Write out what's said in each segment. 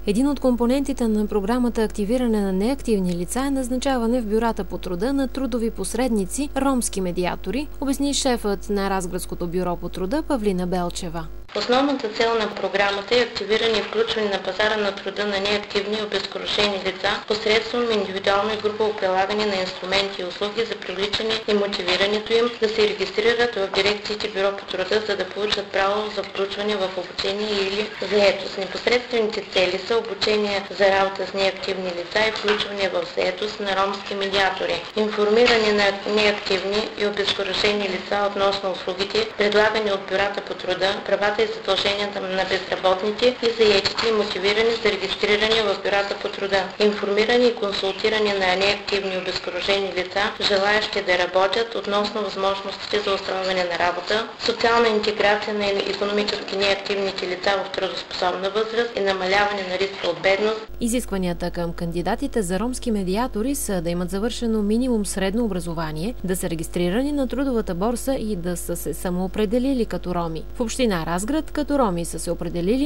Един от компонентите на програмата Активиране на неактивни лица е назначаване в бюрата по труда на трудови посредници, ромски медиатори, обясни шефът на Разградското бюро по труда Павлина Белчева. Основната цел на програмата е активиране и включване на пазара на труда на неактивни и обезкуражени лица посредством индивидуално и групово прилагане на инструменти и услуги за привличане и мотивирането им да се регистрират в дирекциите бюро по труда, за да получат право за включване в обучение или заетост. Непосредствените цели са обучение за работа с неактивни лица и включване в заетост на ромски медиатори, информиране на неактивни и обезкуражени лица относно услугите, предлагани от бюрата по труда, правата и задълженията на безработните и заетите и мотивиране за регистриране в бюрата по труда, информиране и консултиране на неактивни и обезкуражени лица, желаящи да работят относно възможностите за установяване на работа, социална интеграция на икономически неактивните лица в трудоспособна възраст и намаляване на риска от бедност. Изискванията към кандидатите за ромски медиатори са да имат завършено минимум средно образование, да са регистрирани на трудовата борса и да са се самоопределили като роми. В община Разград като роми са се определили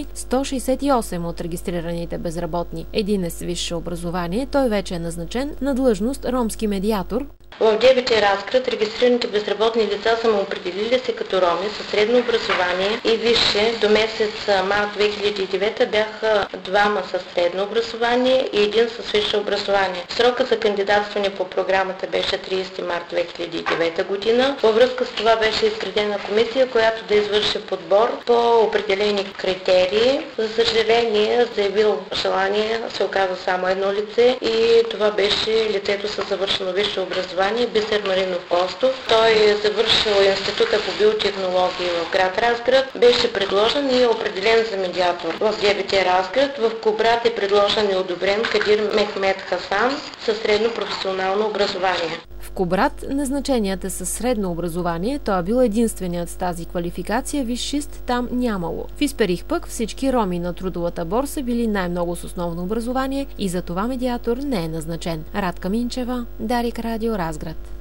168 от регистрираните безработни. Един е с висше образование, той вече е назначен на длъжност ромски медиатор. В ДБТ Разград регистрираните безработни лица са му определили се като роми със средно образование и висше. До месец март 2009 бяха двама със средно образование и един с висше образование. Срока за кандидатстване по програмата беше 30 март 2009 година. Във връзка с това беше изградена комисия, която да извърши подбор по определени критерии. За съжаление, заявил желание се оказа само едно лице и това беше лицето с завършено висше образование Бисер Маринов Костов. Той е завършил Института по биотехнологии в град Разград. Беше предложен и е определен за медиатор в ДБТ Разград. В Кубрат е предложен и одобрен Кадир Мехмед Хасан със средно професионално образование. В Кубрат назначенията със средно образование, той е бил единственият с тази квалификация, висшист там нямало. В Исперих пък всички роми на трудовата борса били най-много с основно образование и за това медиатор не е назначен. Радка Минчева, Дарик Радио, Разград.